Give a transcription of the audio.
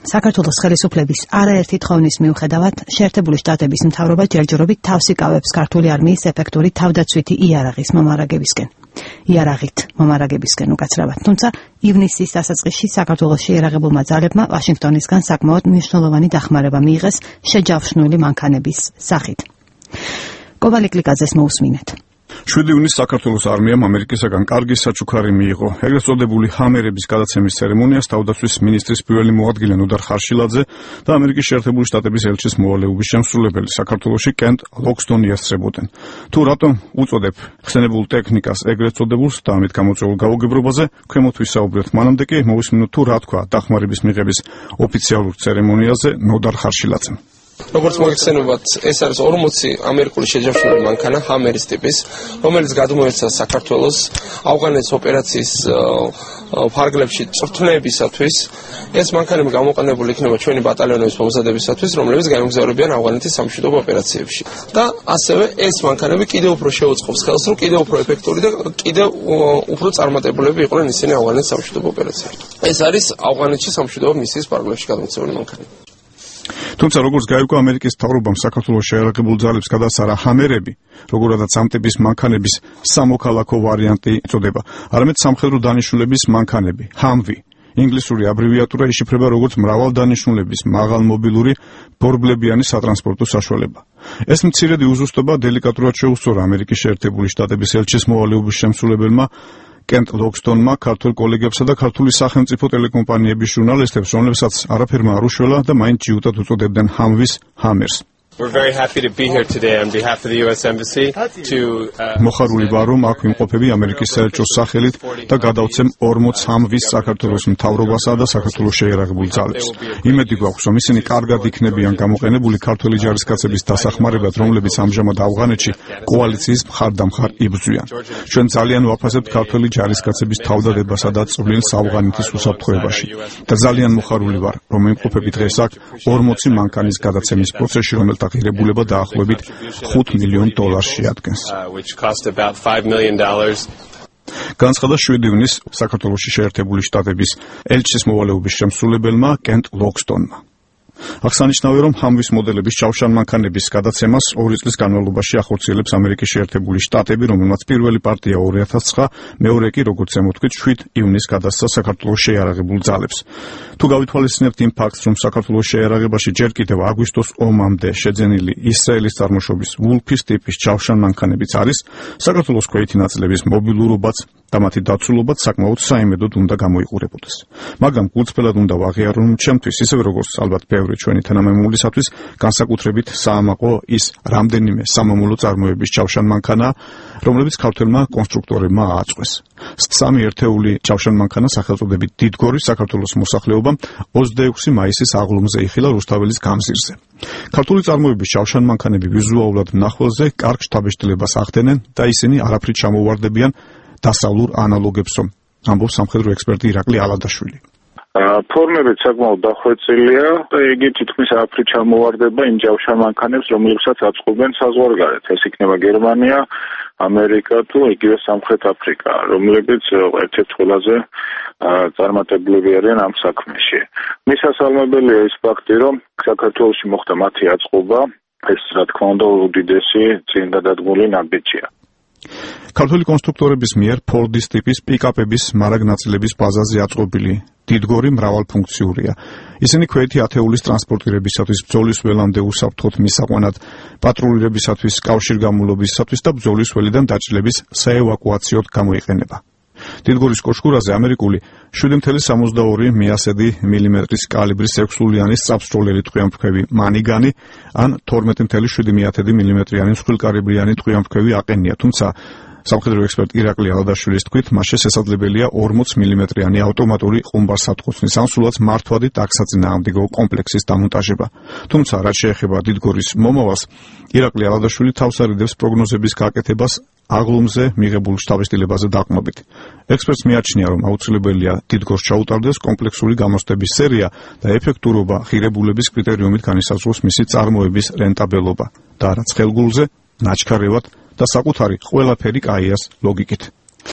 საქართველოს ხელისუფლების არაერთი თხოვნის მიუხედავად, შეერთებული შტატების მთავრობა ჯერჯერობით თავს იკავებს ქართული არმიის ეფექტური თავდაცვითი იარაღით მომარაგებისკენ უკაცრავად. თუმცა ივნისის დასაწყისში საქართველოს შეიარაღებულმა ძალებმა ვაშინგტონისგან საკმაოდ მნიშვნელოვანი დახმარება მიიღეს შეჯავშნული მანქანების სახით. კოვალ ეკლიკაძეს მოусმინეთ. 7 ივნისს საქართველოს არმიამ ამერიკისაგან კარგი საჩუქარი მიიღო. ეგრეთ წოდებული ჰამერების გადაცემის ცერემონიას თავდაცვის მინისტრის პირველი მოადგილე ნოდარ ხარშილაძე და ამერიკის შეერთებული შტატების ელჩის მოვალეობის შემსრულებელი საქართველოში კენტ ლოქსტონი ესწრებოდნენ. თუ რატომ უწოდებ ხსენებულ ტექნიკას ეგრეთ წოდებულს და ამით გამოწვეულ გაუგებრობაზე, ქვემოთ ვისაუბრეთ. მანამდე კი მოვისმინოთ თუ რა თქვა დახმარების მიღების ოფიციალურ ცერემონიაზე ნოდარ ხარშილაძემ. როგორც მოგეხსენებათ, ეს არის 40 ამერიკული შეჯავშნული მანქანა ჰამერის ტიპის, რომელიც გადმოეცა საქართველოს ავღანეთის ოპერაციის ფარგლებში წვრთნებისათვის. ეს მანქანები გამოყენებული იქნება ჩვენი ბატალიონების მომზადებისათვის, რომლებიც გაემგზავრებიან ავღანეთის სამშვიდობო ოპერაციებში. და ასევე ეს მანქანები კიდევ უფრო შეუწყობს ხელს, რომ კიდევ უფრო ეფექტური და კიდევ უფრო წარმატებულები იყვნენ ისინი ავღანეთის სამშვიდობო ოპერაციებში. ეს არის ავღანეთში სამშვიდობო მისიის ფარგლებში გადმოცემული მანქანები. თუმცა როგორც გაირკვა ამერიკის მთავრობამ საქართველოს შეიარაღებულ ძალებს გადასარა ჰამერები, როგორადაც ამ ტიპის მანქანების სამოქალაქო ვარიანტი იწოდება, არამედ სამხედრო დანიშნულების მანქანები, ჰამვი. ინგლისური აბრევიატურა იშიფრება როგორც მრავალდანიშნულების მაღალმობილური ბორბლებიანი სატრანსპორტო საშუალება. ეს მცირედი უზუსტობა დელიკატურად შეუსწორა ამერიკის შეერთებული შტატების ელჩის მოვალეობის შემსრულებელმა კენტ ლოქსტონმა ქართულ კოლეგებსა და ქართული სახელმწიფო ტელეკომპანიების ჟურნალისტებს, რომლებსაც არაფერმა არ უშველა და მაინც ჯიუტად უწოდებდნენ ჰამვის ჰამერს. We're very happy to be here today on behalf of the US Embassy to მოხარული ვარ, რომ აქ ვიმყოფები ამერიკის საელჩოს სახელით და გადავცემ 40 ჰამვის საქართველოს მთავრობასა და საქართველოს შეიარაღებულ ძალებს. იმედი გვაქვს, რომ ისინი კარგად იქნებიან გამოყენებული ქართველი ჯარისკაცების დასახმარებლად, რომლებიც ამჟამად ავღანეთში კოალიციის მხარდამხარ იბრძვიან. ჩვენ ძალიან ვაფასებთ ქართველი ჯარისკაცების თავდადებასა და წვლილს ავღანეთის უსაფრთხოებაში. და ძალიან მოხარული ვარ, რომ ვიმყოფები დღეს აქ 40 მანქანის გადაცემის პროცესში, რომელთა ღირებულება დაახლოებით $5 მილიონ შეადგენს. განცხადა 7 ივნისს საქართველოში შეერთებული შტატების ელჩის მოვალეობის შემსრულებელმა კენტ ლოქსტონმა. აღსანიშნავია, რომ ჰამვის მოდელების ჩავშან მანქანების გადაცემას 2 წლის განმავლობაში ახორციელებს ამერიკის შეერთებული შტატები, რომელმაც პირველი პარტია 2009, მეორე კი, როგორც ემოთქვით, 7 ივნისს გადასცა საქართველოს შეიარაღებულ ძალებს. თუ გავითვალისწინებთ იმ ფაქტს, რომ საქართველოს შეიარაღებაში ჯერ კიდევ აგვისტოს ომამდე შეძენილი ისრაელის წარმოშობის ვულფის ტიპის ჩავშან მანქანებიც არის, საქართველოს ქვეითი ნაწილების მობილურობაც და მათი დაცულობაც საკმაოდ საიმედოდ უნდა გამოიყურებოდეს. მაგრამ გულწრფელად უნდა ვაღიარო, რომ ჩემთვის, ისევე როგორც ალბათ ბევრი ჩვენი თანამემულისათვის, განსაკუთრებით საამაყო ის რამდენიმე სამამულო წარმოების ჩავშან მანქანა, რომლებიც ქართველმა კონსტრუქტორებმა ააწყვეს. 3 ერთეული ჩავშან მანქანა სახელწოდებით დიდგორი საქართველოს მოსახლეობამ 26 მაისის აღლუმზე იხილა რუსთაველის გამზირზე. ქართული წარმოების ჩავშან მანქანები ვიზუალურად მნახველზე კარგ შთაბეჭდილებას ახდენენ და ისინი არაფრით ჩამოვარდებიან დასავლურ ანალოგებს, ამბობს სამხედრო ექსპერტი ირაკლი ალადაშვილი. ფორმებით საკმაოდ დახვეწილია და იგი თითქმის არაფრით ჩამოვარდება იმ ჯავშან მანქანებს, რომლებსაც აწყობენ საზღვარგარეთ. ეს იქნება გერმანია, ამერიკა თუ იგივე სამხრეთ აფრიკა, რომლებიც ერთ-ერთ ყველაზე წარმატებლები არიან ამ საქმეში. მისასალმებელია ის ფაქტი, რომ საქართველოში მოხდა მათი აწყობა, ეს რა თქმა უნდა უდიდესი წინდადადგმული ნაბიჯია. ქართული კონსტრუქტორების მიერ ფორდის ტიპის პიკაპების მარაგნაწილების ბაზაზე აწყობილი დიდგორი მრავალფუნქციურია. ისინი ქვეითი ათეულის ტრანსპორტირებისათვის, ბრძოლის ველამდე უსაფრთხოდ მისაყვანად, პატრულირებისათვის, კავშირგამულობისათვის და ბრძოლის ველიდან დაჭრილების საევაკუაციოდ გამოიყენება. დიდგორის კოშკურაზე ამერიკული 7.62 მიასედი მილიმეტრის კალიბრის 6-სულიანი სწრაფსროლელი ტყვიამფრქვევი მანიგანი ან 12.7 მილიმეტრიანი მსხვილკალიბრიანი ტყვიამფრქვევი აყენია, თუმცა სამხედრო ექსპერტ ირაკლი ალადაშვილის თქმით, მას შესაძლებელია 40 მილიმეტრიანი ავტომატური ყუმბარსატყუცნის ან სულაც მართვადი ტაქსაწინააღმდეგო კომპლექსის დამონტაჟება. თუმცა, რაც შეეხება დიდგორის მომავალს, ირაკლი ალადაშვილი თავს არიდებს პროგნოზების გაკეთებას აღლუმზე მიღებულ შთაბეჭდილებაზე დაყრდნობით. ექსპერტს მიაჩნია, რომ აუცილებელია დიდგორს ჩაუტარდეს კომპლექსური გამოცდების სერია და ეფექტურობა ღირებულების კრიტერიუმით განისაზღვროს მისი წარმოების რენტაბელობა და რაც ხელგულზე, ნაჩქარევად და საკუთარი ყველაფერი კაიას ლოგიკით.